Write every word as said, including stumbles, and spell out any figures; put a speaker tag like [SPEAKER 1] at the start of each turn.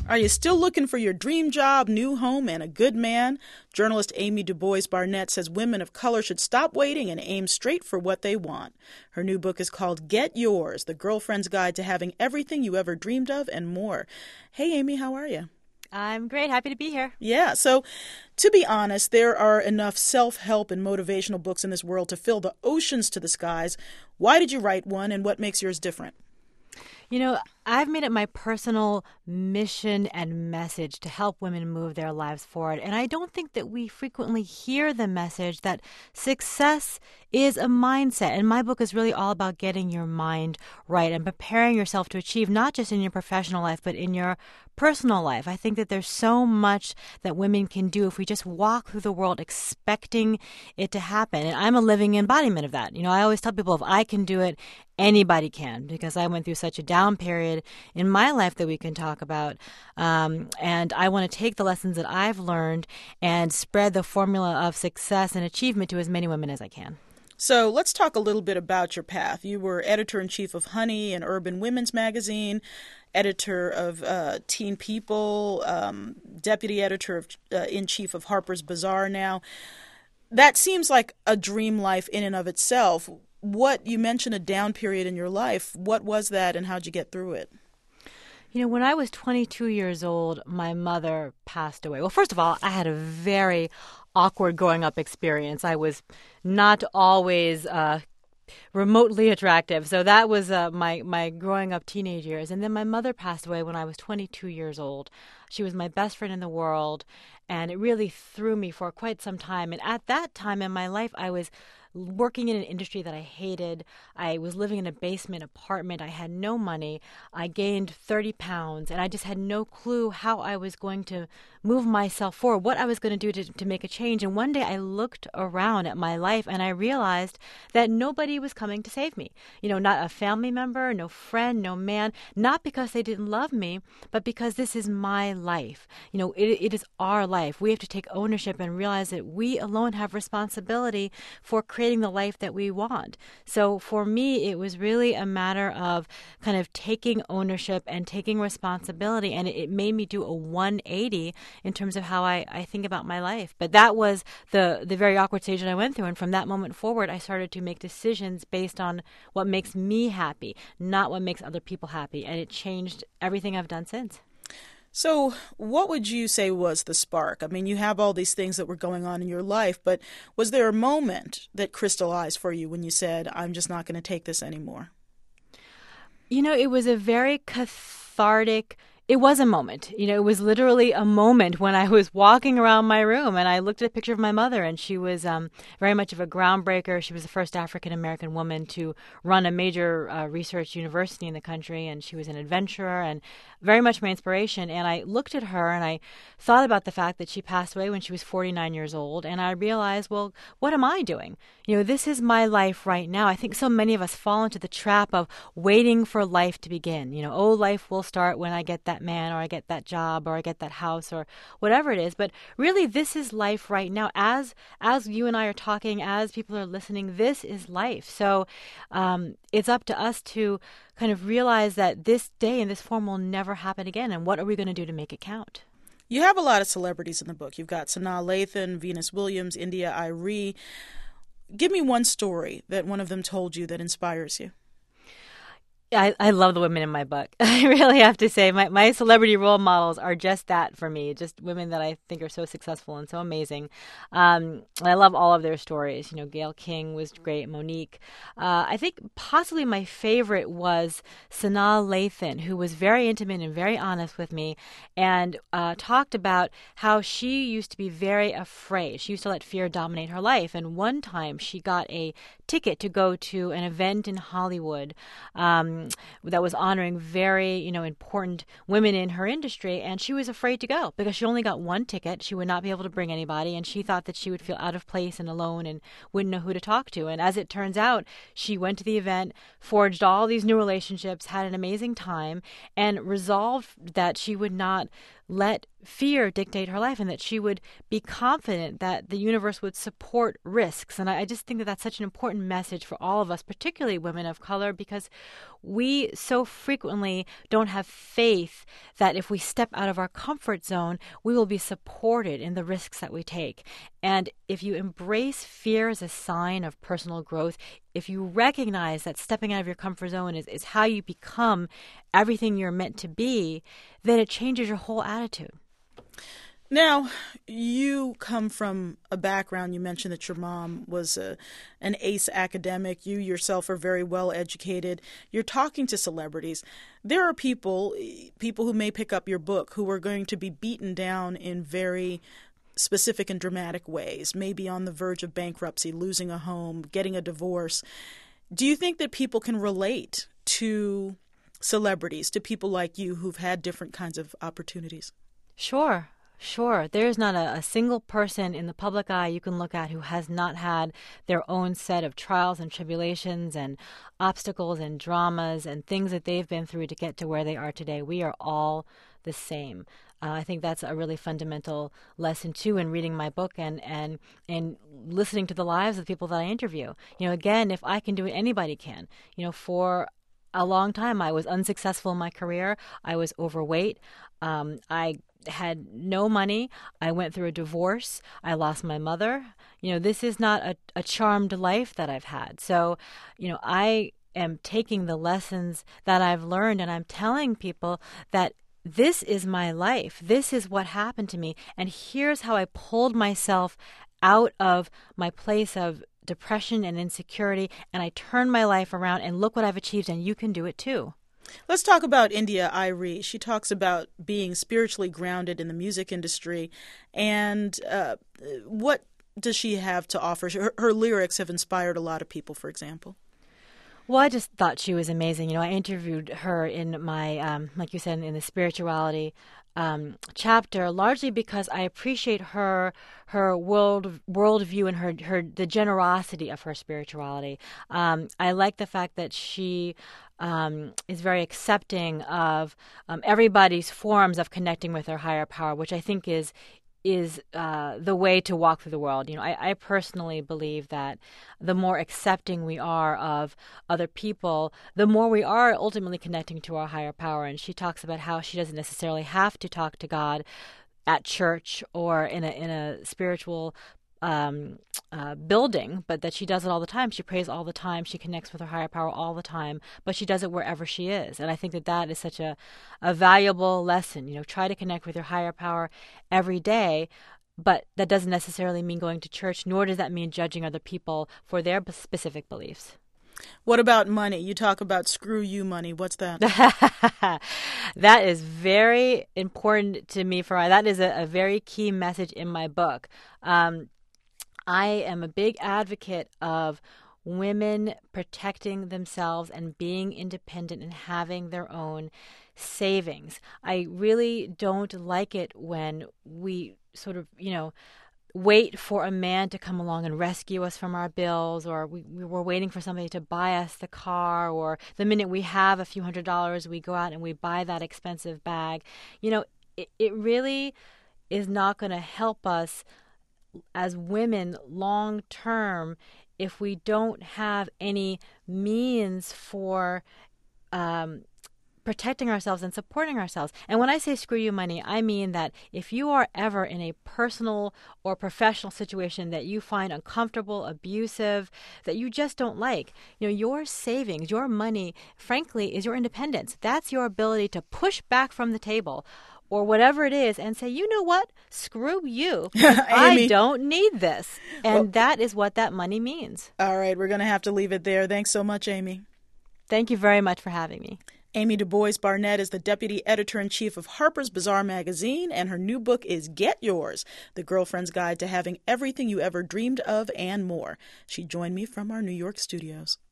[SPEAKER 1] Are you still looking for your dream job, new home, and a good man? Journalist Amy DuBois Barnett says women of color should stop waiting and aim straight for what they want. Her new book is called Get Yours, The Girlfriend's Guide to Having Everything You Ever Dreamed of and More. Hey, Amy, how are you?
[SPEAKER 2] I'm great. Happy to be here.
[SPEAKER 1] Yeah, so to be honest, there are enough self-help and motivational books in this world to fill the oceans to the skies. Why did you write one, and what makes yours different?
[SPEAKER 2] You know, I've made it my personal mission and message to help women move their lives forward. And I don't think that we frequently hear the message that success is a mindset. And my book is really all about getting your mind right and preparing yourself to achieve, not just in your professional life, but in your personal life. I think that there's so much that women can do if we just walk through the world expecting it to happen. And I'm a living embodiment of that. You know, I always tell people if I can do it, anybody can, because I went through such a down period in my life that we can talk about. Um, and I want to take the lessons that I've learned and spread the formula of success and achievement to as many women as I can.
[SPEAKER 1] So let's talk a little bit about your path. You were editor-in-chief of Honey and Urban Women's Magazine, editor of uh, Teen People, um, deputy editor-in-chief of Harper's Bazaar now. That seems like a dream life in and of itself. What, you mentioned a down period in your life. What was that, and how'd you get through it?
[SPEAKER 2] You know, when I was twenty-two years old, my mother passed away. Well, first of all, I had a very awkward growing up experience. I was not always uh, remotely attractive. So that was uh, my, my growing up teenage years. And then my mother passed away when I was twenty-two years old. She was my best friend in the world, and it really threw me for quite some time. And at that time in my life, I was working in an industry that I hated. I was living in a basement apartment. I had no money. I gained thirty pounds, and I just had no clue how I was going to move myself forward, what I was going to do to, to make a change. And one day I looked around at my life, and I realized that nobody was coming to save me. You know, not a family member, no friend, no man, not because they didn't love me, but because this is my life. You know, it, it is our life. We have to take ownership and realize that we alone have responsibility for creating the life that we want. So for me, it was really a matter of kind of taking ownership and taking responsibility, and it, it made me do a one eighty in terms of how I, I think about my life. But that was the, the very awkward stage that I went through, and from that moment forward, I started to make decisions based on what makes me happy, not what makes other people happy, and it changed everything I've done since.
[SPEAKER 1] So what would you say was the spark? I mean, you have all these things that were going on in your life, but was there a moment that crystallized for you when you said, I'm just not going to take this anymore?
[SPEAKER 2] You know, it was a very cathartic It was a moment. You know, it was literally a moment when I was walking around my room and I looked at a picture of my mother, and she was um, very much of a groundbreaker. She was the first African-American woman to run a major uh, research university in the country, and she was an adventurer and very much my inspiration. And I looked at her and I thought about the fact that she passed away when she was forty-nine years old, and I realized, well, what am I doing? You know, this is my life right now. I think so many of us fall into the trap of waiting for life to begin. You know, oh, life will start when I get that man, or I get that job, or I get that house, or whatever it is. But really, this is life right now. As as you and I are talking, as people are listening, this is life. So um, it's up to us to kind of realize that this day in this form will never happen again. And what are we going to do to make it count?
[SPEAKER 1] You have a lot of celebrities in the book. You've got Sanaa Lathan, Venus Williams, India Arie. Give me one story that one of them told you that inspires you.
[SPEAKER 2] I, I love the women in my book. I really have to say my, my celebrity role models are just that for me, just women that I think are so successful and so amazing. Um, I love all of their stories. You know, Gayle King was great, Monique. Uh, I think possibly my favorite was Sanaa Lathan, who was very intimate and very honest with me, and uh, talked about how she used to be very afraid. She used to let fear dominate her life. And one time she got a ticket to go to an event in Hollywood um, that was honoring very, you know, important women in her industry, and she was afraid to go because she only got one ticket. She would not be able to bring anybody, and she thought that she would feel out of place and alone and wouldn't know who to talk to. And as it turns out, she went to the event, forged all these new relationships, had an amazing time, and resolved that she would not let fear dictate her life, and that she would be confident that the universe would support risks. And I, I just think that that's such an important message for all of us, particularly women of color, because we so frequently don't have faith that if we step out of our comfort zone, we will be supported in the risks that we take. And if you embrace fear as a sign of personal growth, if you recognize that stepping out of your comfort zone is, is how you become everything you're meant to be, then it changes your whole attitude.
[SPEAKER 1] Now, you come from a background, you mentioned that your mom was a, an ace academic. You yourself are very well educated. You're talking to celebrities. There are people, people who may pick up your book who are going to be beaten down in very specific and dramatic ways, maybe on the verge of bankruptcy, losing a home, getting a divorce. Do you think that people can relate to celebrities, to people like you who've had different kinds of opportunities?
[SPEAKER 2] Sure. Sure. There's not a, a single person in the public eye you can look at who has not had their own set of trials and tribulations and obstacles and dramas and things that they've been through to get to where they are today. We are all the same. Uh, I think that's a really fundamental lesson, too, in reading my book and, and, and listening to the lives of the people that I interview. You know, again, if I can do it, anybody can. You know, for a long time, I was unsuccessful in my career. I was overweight. Um, I had no money. I went through a divorce. I lost my mother. You know, this is not a, a charmed life that I've had. So, you know, I am taking the lessons that I've learned and I'm telling people that this is my life. This is what happened to me. And here's how I pulled myself out of my place of depression and insecurity. And I turned my life around and look what I've achieved. And you can do it too.
[SPEAKER 1] Let's talk about India Arie. She talks about being spiritually grounded in the music industry. And uh, what does she have to offer? Her, her lyrics have inspired a lot of people, for example.
[SPEAKER 2] Well, I just thought she was amazing. You know, I interviewed her in my, um, like you said, in the spirituality um, chapter, largely because I appreciate her her world worldview and her her the generosity of her spirituality. Um, I like the fact that she um, is very accepting of um, everybody's forms of connecting with their higher power, which I think is. is uh, the way to walk through the world. You know, I, I personally believe that the more accepting we are of other people, the more we are ultimately connecting to our higher power. And she talks about how she doesn't necessarily have to talk to God at church or in a in a spiritual um, uh, building, but that she does it all the time. She prays all the time. She connects with her higher power all the time, but she does it wherever she is. And I think that that is such a, a valuable lesson. You know, try to connect with your higher power every day, but that doesn't necessarily mean going to church, nor does that mean judging other people for their specific beliefs.
[SPEAKER 1] What about money? You talk about screw you money. What's that?
[SPEAKER 2] That is very important to me. For that is a, a very key message in my book. Um, I am a big advocate of women protecting themselves and being independent and having their own savings. I really don't like it when we sort of, you know, wait for a man to come along and rescue us from our bills, or we, we were waiting for somebody to buy us the car, or the minute we have a few hundred dollars, we go out and we buy that expensive bag. You know, it, it really is not going to help us as women long term if we don't have any means for um, protecting ourselves and supporting ourselves. And when I say screw you money, I mean that if you are ever in a personal or professional situation that you find uncomfortable, abusive, that you just don't like, you know, your savings, your money, frankly, is your independence. That's your ability to push back from the table or whatever it is and say, you know what, screw you. I don't need this. And well, that is what that money means.
[SPEAKER 1] All right, we're going to have to leave it there. Thanks so much, Amy.
[SPEAKER 2] Thank you very much for having me.
[SPEAKER 1] Amy DuBois Barnett is the Deputy Editor-in-Chief of Harper's Bazaar magazine, and her new book is Get Yours, The Girlfriend's Guide to Having Everything You Ever Dreamed of and More. She joined me from our New York studios.